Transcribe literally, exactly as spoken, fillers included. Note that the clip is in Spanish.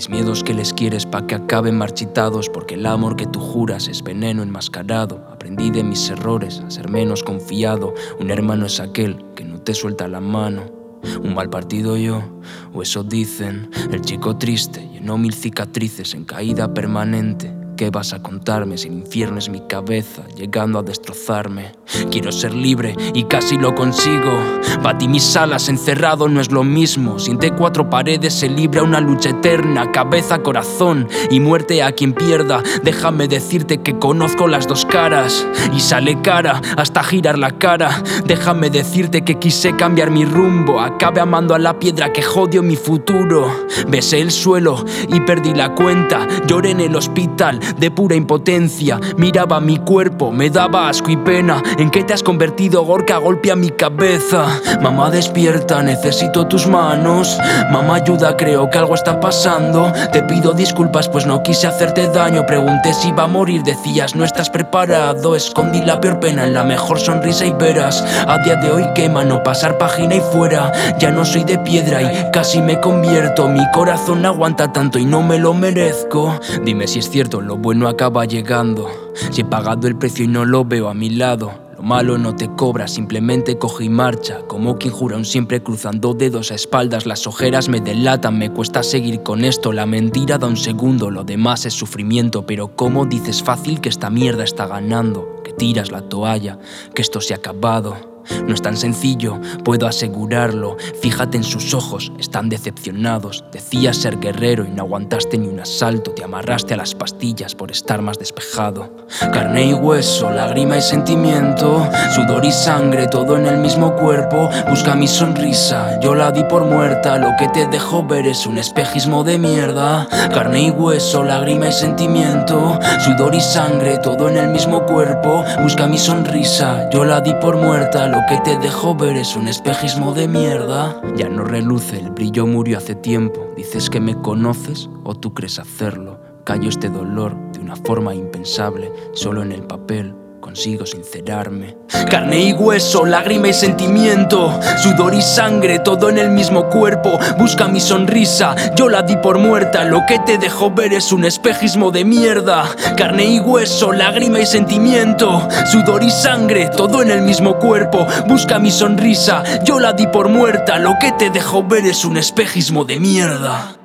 mis miedos que les quieres pa' que acaben marchitados, porque el amor que tú juras es veneno enmascarado. Aprendí de mis errores a ser menos confiado. Un hermano es aquel que no te suelta la mano. Un mal partido yo, o eso dicen. El chico triste llenó mil cicatrices en caída permanente. ¿Qué vas a contarme si el infierno es mi cabeza, llegando a destrozarme? Quiero ser libre y casi lo consigo. Batí mis alas, encerrado no es lo mismo. Siente cuatro paredes, se libra una lucha eterna. Cabeza, corazón y muerte a quien pierda. Déjame decirte que conozco las dos caras y sale cara hasta girar la cara. Déjame decirte que quise cambiar mi rumbo. Acabé amando a la piedra que jodió mi futuro. Besé el suelo y perdí la cuenta. Lloré en el hospital de pura impotencia. Miraba mi cuerpo, me daba asco y pena. ¿En qué te has convertido, Gorka? Golpea mi cabeza. Mamá, despierta, necesito tus manos. Mamá, ayuda, creo que algo está pasando. Te pido disculpas, pues no quise hacerte daño. Pregunté si iba a morir, decías no estás preparado. Escondí la peor pena en la mejor sonrisa y verás. A día de hoy quema no pasar página y fuera. Ya no soy de piedra y casi me convierto. Mi corazón aguanta tanto y no me lo merezco. Dime si es cierto, lo bueno acaba llegando. Si he pagado el precio y no lo veo a mi lado. Lo malo no te cobra, simplemente coge y marcha. Como quien jura un siempre cruzando dedos a espaldas. Las ojeras me delatan, me cuesta seguir con esto. La mentira da un segundo, lo demás es sufrimiento. Pero ¿cómo dices fácil que esta mierda está ganando? Que tiras la toalla, que esto se ha acabado. No es tan sencillo, puedo asegurarlo. Fíjate en sus ojos, están decepcionados. Decías ser guerrero y no aguantaste ni un asalto. Te amarraste a las pastillas por estar más despejado. Carne y hueso, lágrima y sentimiento, sudor y sangre, todo en el mismo cuerpo. Busca mi sonrisa, yo la di por muerta. Lo que te dejo ver es un espejismo de mierda. Carne y hueso, lágrima y sentimiento, sudor y sangre, todo en el mismo cuerpo. Busca mi sonrisa, yo la di por muerta. Lo que te dejo ver es un espejismo de mierda. Ya no reluce, el brillo murió hace tiempo. Dices que me conoces o tú crees hacerlo. Callo este dolor de una forma impensable. Solo en el papel consigo sincerarme. Carne y hueso, lágrima y sentimiento, sudor y sangre, todo en el mismo cuerpo. Busca mi sonrisa, yo la di por muerta. Lo que te dejo ver es un espejismo de mierda. Carne y hueso, lágrima y sentimiento, sudor y sangre, todo en el mismo cuerpo. Busca mi sonrisa, yo la di por muerta. Lo que te dejo ver es un espejismo de mierda.